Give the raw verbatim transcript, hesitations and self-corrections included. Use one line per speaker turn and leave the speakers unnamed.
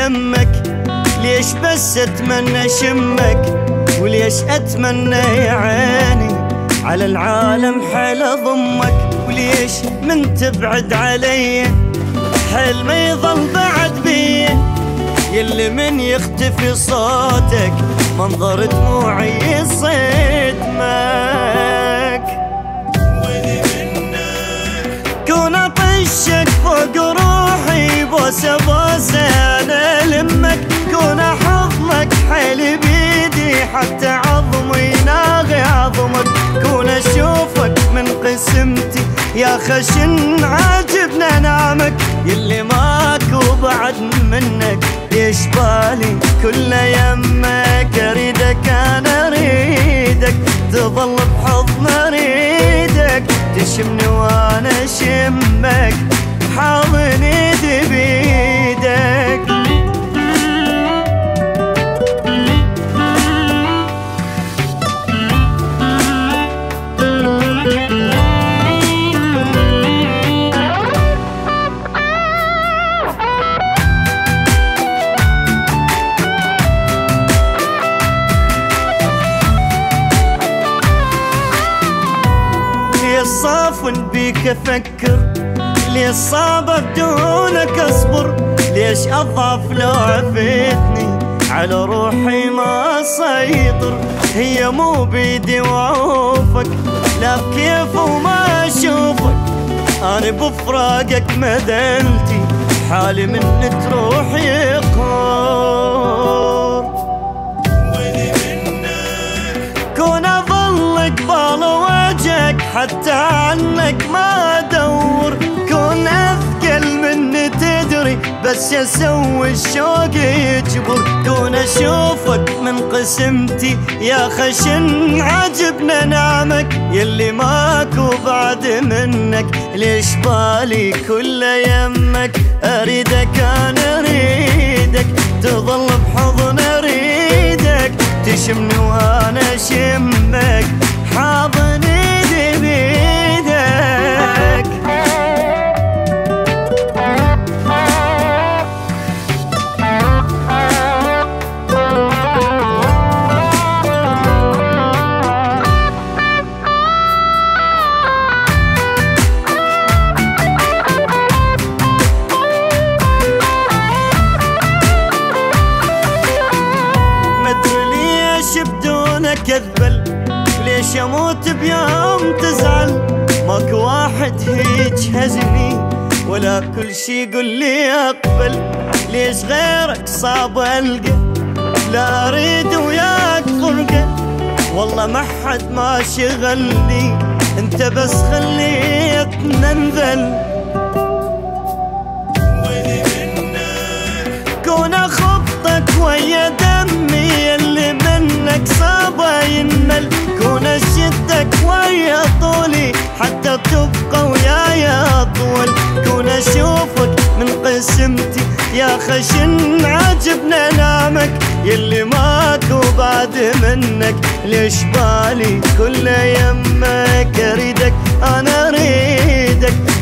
يمك، ليش بس اتمنى شمك، وليش اتمنى يا عيني على العالم حيل اضمك، وليش من تبعد علي حيل ما يظل بعد بي، يلي من يختفي صوتك منظر دموعي يصدمك، ويلي منك كون اطشك فوق روحي بوسه بوسه انا لمك، كون احضنك حيل بيدي حتى عظمي ناغي عظمك، كون اشوفك من قسمتي يا خشن عاجبنا نعمك، يلي ماكو بعد منك ليش بالي كل يمك، اريدك انا اريدك تظل بحضن اريدك، تشمني وانا اشمك حاضن ايدي بيدك. صافن بيك افكر، ليش صابر دونك اصبر، ليش اضعف لو عفيتني على روحي ما اسيطر، هي مو بيدي وعوفك لا بكيف وما اشوفك، انا بفراقك مدلتي حالي من تروح يقهر، ويلي منك كون اظل قبال وجهك حتى عنك ما ادور، كون اثقل مني تدري بس يسوي الشوق يجبر، كون اشوفك من قسمتي يا خشن عاجبنا نعمك، يلي ماكو بعد منك ليش بالي كل يمك، اريدك انا اريدك تظل بحضن اريدك، تشمني وانا اشمك حاضن ايدي بيدك. بدونك اذبل، ليش اموت بيوم تزعل، ماكو واحد هيج هزني ولا كل شي قل لي اقبل، ليش غيرك صعب القى، لا اريد وياك فرقه، والله ما حد ما شغلني انت بس خليتنا نذل، ويلي منك كون اخبطك ويا دمي يلي منك صعبة ينمل، كون اشدك ويا طولي حتى تبقى وياي اطول، كون اشوفك من قسمتي يا خشن عاجبنا نعمك، يلي ماكو بعد منك ليش بالي كل يمك، اريدك انا اريدك